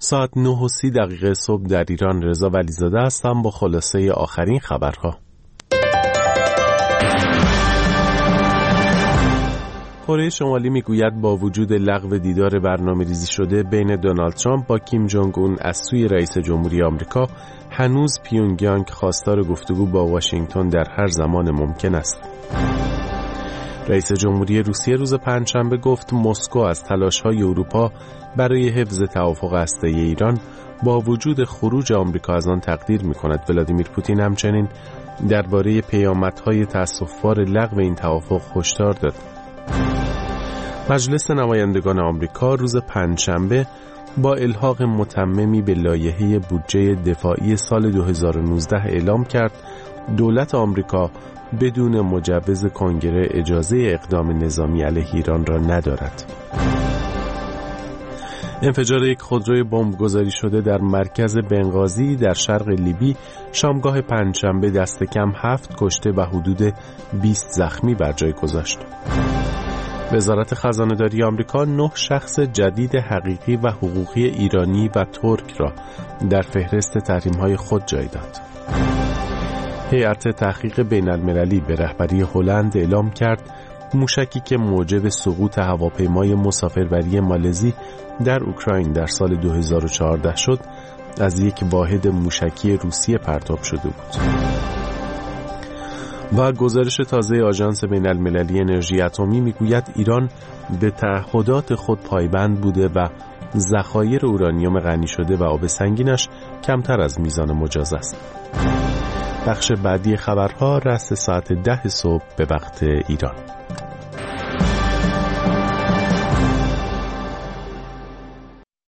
ساعت 9:30 صبح در ایران. رضا ولیزاده هستم با خلاصه آخرین خبرها. کره شمالی میگوید با وجود لغو دیدار برنامه‌ریزی شده بین دونالد ترامپ با کیم جونگ اون از سوی رئیس جمهوری آمریکا، هنوز پیونگیانگ خواستار گفتگو با واشنگتن در هر زمان ممکن است. رئیس جمهوری روسیه روز پنجشنبه گفت مسکو از تلاش‌های اروپا برای حفظ توافق هسته‌ای ایران با وجود خروج آمریکا از آن تقدیر می‌کند. ولادیمیر پوتین همچنین درباره پیامدهای تأسف‌بار لغو این توافق هشدار داد. مجلس نمایندگان آمریکا روز پنجشنبه با الحاق متممی به لایحه بودجه دفاعی سال 2019 اعلام کرد دولت آمریکا بدون مجوز کنگره اجازه اقدام نظامی علیه ایران را ندارد. انفجار یک خودروی بمبگذاری شده در مرکز بنغازی در شرق لیبی شامگاه پنجشنبه دست کم 7 کشته و حدود 20 زخمی بر جای گذاشت. وزارت خزانه‌داری آمریکا 9 شخص جدید حقیقی و حقوقی ایرانی و ترک را در فهرست تحریم‌های خود جای داد. هیئت تحقیق بین‌المللی به رهبری هلند اعلام کرد موشکی که موجب سقوط هواپیمای مسافربری مالزی در اوکراین در سال 2014 شد از یک واحد موشکی روسیه پرتاب شده بود. و گزارش تازه آژانس بین‌المللی انرژی اتمی میگوید ایران به تعهدات خود پایبند بوده و ذخایر اورانیوم غنی شده و آب سنگینش کمتر از میزان مجاز است. بخش بعدی خبرها رأس ساعت 10 صبح به وقت ایران.